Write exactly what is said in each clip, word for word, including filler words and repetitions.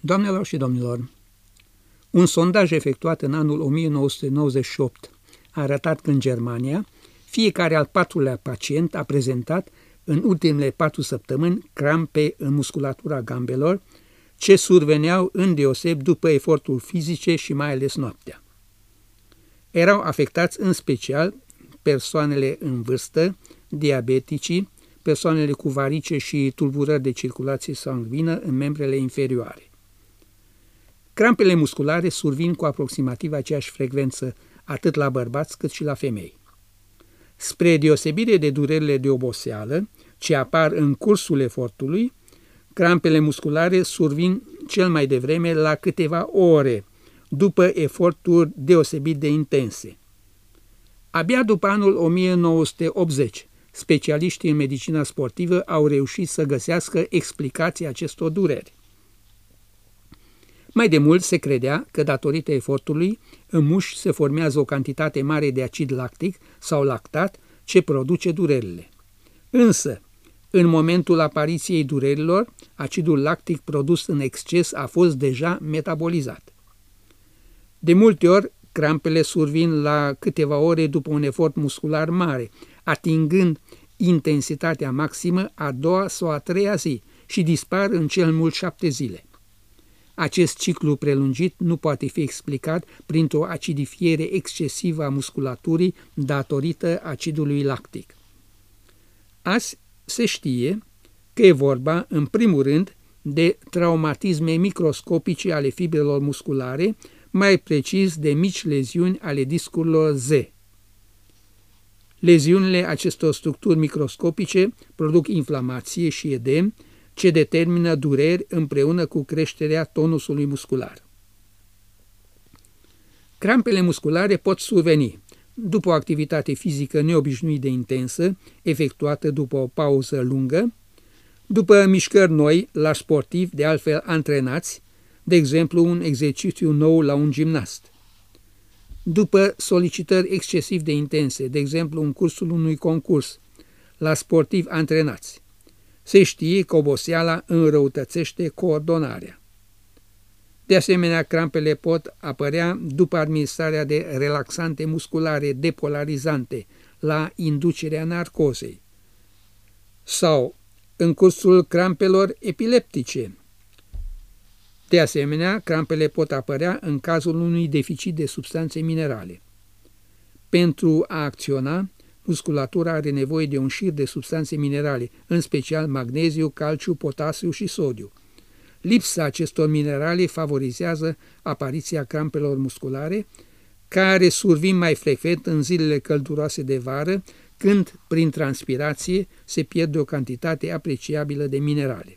Doamnelor și domnilor, un sondaj efectuat în anul o mie nouă sute nouăzeci și opt a arătat că în Germania fiecare al patrulea pacient a prezentat în ultimele patru săptămâni crampe în musculatura gambelor, ce surveneau îndeoseb după eforturi fizice și mai ales noaptea. Erau afectați în special persoanele în vârstă, diabeticii, persoanele cu varice și tulburări de circulație sanguină în membrele inferioare. Crampele musculare survin cu aproximativ aceeași frecvență atât la bărbați cât și la femei. Spre deosebire de durerile de oboseală, ce apar în cursul efortului, crampele musculare survin cel mai devreme la câteva ore, după eforturi deosebit de intense. Abia după anul o mie nouă sute optzeci, specialiștii în medicina sportivă au reușit să găsească explicații acestor dureri. Mai de mult se credea că, datorită efortului, în mușchi se formează o cantitate mare de acid lactic sau lactat ce produce durerile. Însă, în momentul apariției durerilor, acidul lactic produs în exces a fost deja metabolizat. De multe ori, crampele survin la câteva ore după un efort muscular mare, atingând intensitatea maximă a doua sau a treia zi și dispar în cel mult șapte zile. Acest ciclu prelungit nu poate fi explicat printr-o acidifiere excesivă a musculaturii datorită acidului lactic. Azi se știe că e vorba, în primul rând, de traumatisme microscopice ale fibrelor musculare, mai precis de mici leziuni ale discurilor Z. Leziunile acestor structuri microscopice produc inflamație și edem, ce determină dureri împreună cu creșterea tonusului muscular. Crampele musculare pot surveni după o activitate fizică neobișnuit de intensă, efectuată după o pauză lungă, după mișcări noi la sportivi de altfel antrenați, de exemplu un exercițiu nou la un gimnast, după solicitări excesiv de intense, de exemplu în cursul unui concurs, la sportivi antrenați. Se știe că oboseala înrăutățește coordonarea. De asemenea, crampele pot apărea după administrarea de relaxante musculare depolarizante la inducerea narcozei sau în cursul crampelor epileptice. De asemenea, crampele pot apărea în cazul unui deficit de substanțe minerale. Pentru a acționa, musculatura are nevoie de un șir de substanțe minerale, în special magneziu, calciu, potasiu și sodiu. Lipsa acestor minerale favorizează apariția crampelor musculare, care survin mai frecvent în zilele călduroase de vară, când, prin transpirație, se pierde o cantitate apreciabilă de minerale.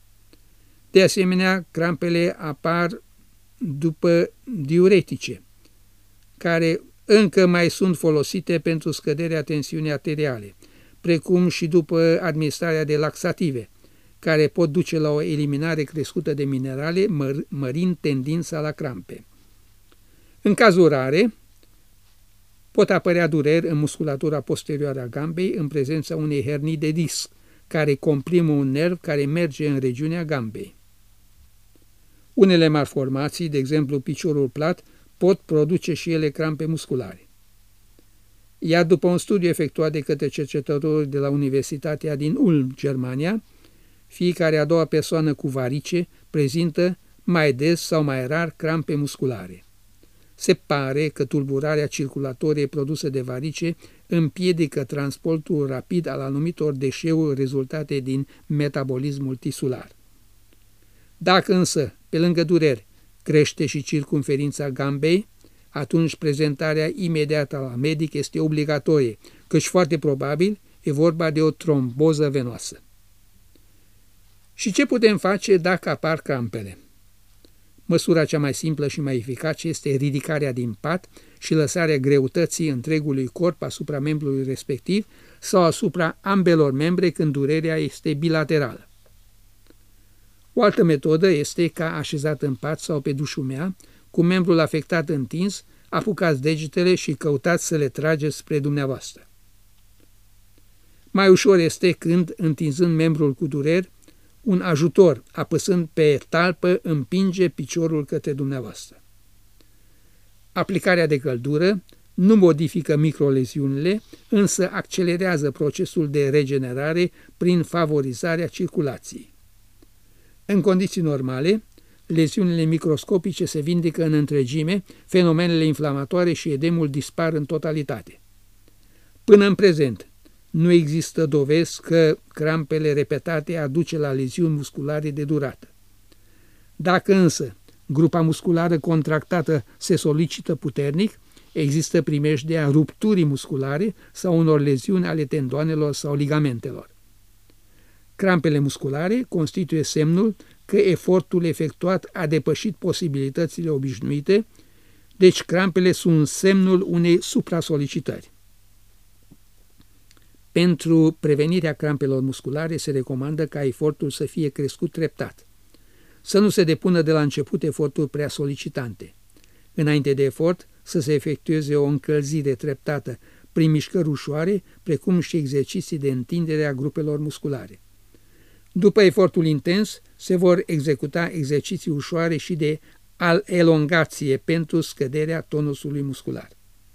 De asemenea, crampele apar după diuretice, care încă mai sunt folosite pentru scăderea tensiunii arteriale, precum și după administrarea de laxative, care pot duce la o eliminare crescută de minerale, măr mărind tendința la crampe. În cazuri rare, pot apărea dureri în musculatura posterioară a gambei în prezența unei hernii de disc, care comprimă un nerv care merge în regiunea gambei. Unele malformații, de exemplu piciorul plat, pot produce și ele crampe musculare. Iar după un studiu efectuat de către cercetători de la Universitatea din Ulm, Germania, fiecare a doua persoană cu varice prezintă mai des sau mai rar crampe musculare. Se pare că tulburarea circulatorie produsă de varice împiedică transportul rapid al anumitor deșeuri rezultate din metabolismul tisular. Dacă însă, pe lângă dureri, crește și circumferința gambei, atunci prezentarea imediată la medic este obligatorie, căci foarte probabil e vorba de o tromboză venoasă. Și ce putem face dacă apar crampele? Măsura cea mai simplă și mai eficace este ridicarea din pat și lăsarea greutății întregului corp asupra membrului respectiv sau asupra ambelor membre când durerea este bilaterală. O altă metodă este ca, așezat în pat sau pe dușumea, cu membrul afectat întins, apucați degetele și căutați să le trageți spre dumneavoastră. Mai ușor este când, întinzând membrul cu dureri, un ajutor, apăsând pe talpă, împinge piciorul către dumneavoastră. Aplicarea de căldură nu modifică microleziunile, însă accelerează procesul de regenerare prin favorizarea circulației. În condiții normale, leziunile microscopice se vindecă în întregime, fenomenele inflamatoare și edemul dispar în totalitate. Până în prezent, nu există dovezi că crampele repetate aduce la leziuni musculare de durată. Dacă însă grupa musculară contractată se solicită puternic, există primejdea rupturii musculare sau unor leziuni ale tendoanelor sau ligamentelor. Crampele musculare constituie semnul că efortul efectuat a depășit posibilitățile obișnuite, deci crampele sunt semnul unei supra-solicitări. Pentru prevenirea crampelor musculare se recomandă ca efortul să fie crescut treptat. Să nu se depună de la început eforturi prea solicitante. Înainte de efort, să se efectueze o încălzire treptată prin mișcări ușoare, precum și exerciții de întindere a grupelor musculare. După efortul intens, se vor executa exerciții ușoare și de elongație pentru scăderea tonusului muscular.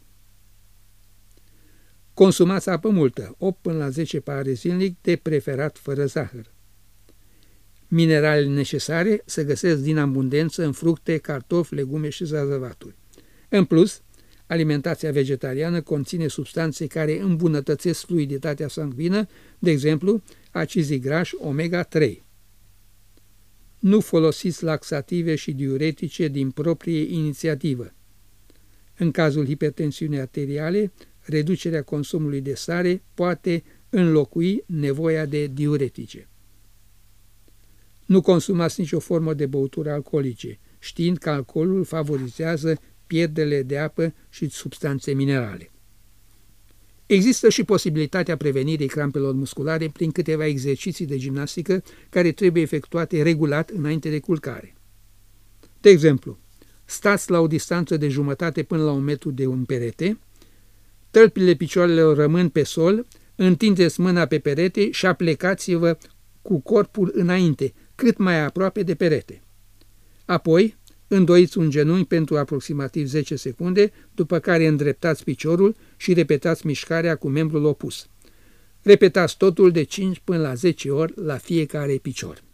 Consumați apă multă, opt până la zece pahare zilnic, de preferat fără zahăr. Mineralele necesare se găsesc din abundență în fructe, cartofi, legume și zahărături. În plus, alimentația vegetariană conține substanțe care îmbunătățesc fluiditatea sanguină, de exemplu, acizii grași omega trei. Nu folosiți laxative și diuretice din proprie inițiativă. În cazul hipertensiunii arteriale, reducerea consumului de sare poate înlocui nevoia de diuretice. Nu consumați nicio formă de băutură alcoolice, știind că alcoolul favorizează pierderile de apă și substanțe minerale. Există și posibilitatea prevenirii crampelor musculare prin câteva exerciții de gimnastică care trebuie efectuate regulat înainte de culcare. De exemplu, stați la o distanță de jumătate până la un metru de un perete, tălpile picioarelor rămân pe sol, întindeți mâna pe perete și aplecați-vă cu corpul înainte, cât mai aproape de perete. Apoi, îndoiți un genunchi pentru aproximativ zece secunde, după care îndreptați piciorul și repetați mișcarea cu membrul opus. Repetați totul de cinci până la zece ori la fiecare picior.